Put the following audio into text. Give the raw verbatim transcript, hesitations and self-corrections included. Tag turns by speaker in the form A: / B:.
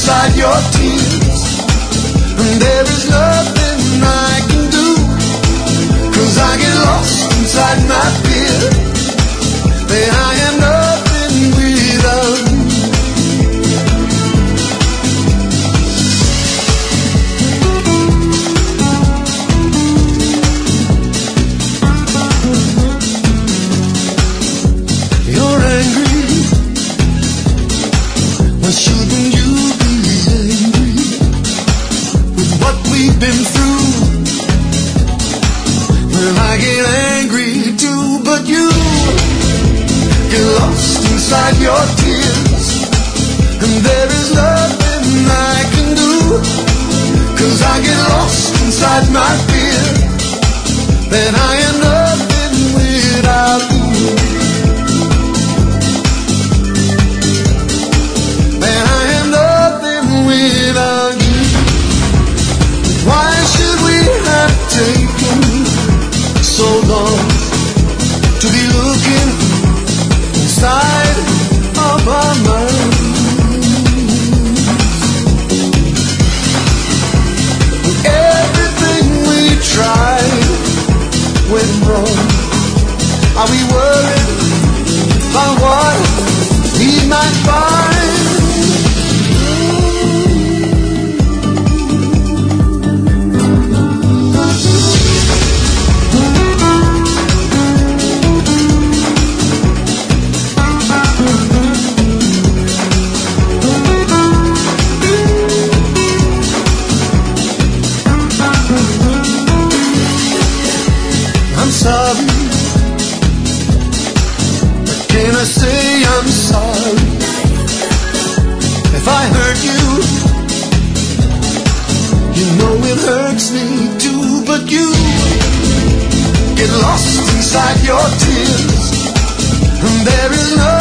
A: inside your tears, and there is nothing I can do, 'cause I get lost inside my fear, that I am nothing without you. You're angry, well shouldn't you be angry with what we've been through? Well, I get angry too, but you get lost inside your tears, and there is nothing I can do, 'cause I get lost inside my fear, that I am nothing without you, that I am nothing without you. Why should we have taken so long to be looking inside of our minds? Everything we tried went wrong. Are we worried about what we might find? I'm sorry, but can I say I'm sorry if I hurt you? You know it hurts me too, but you get lost inside your tears, and there is no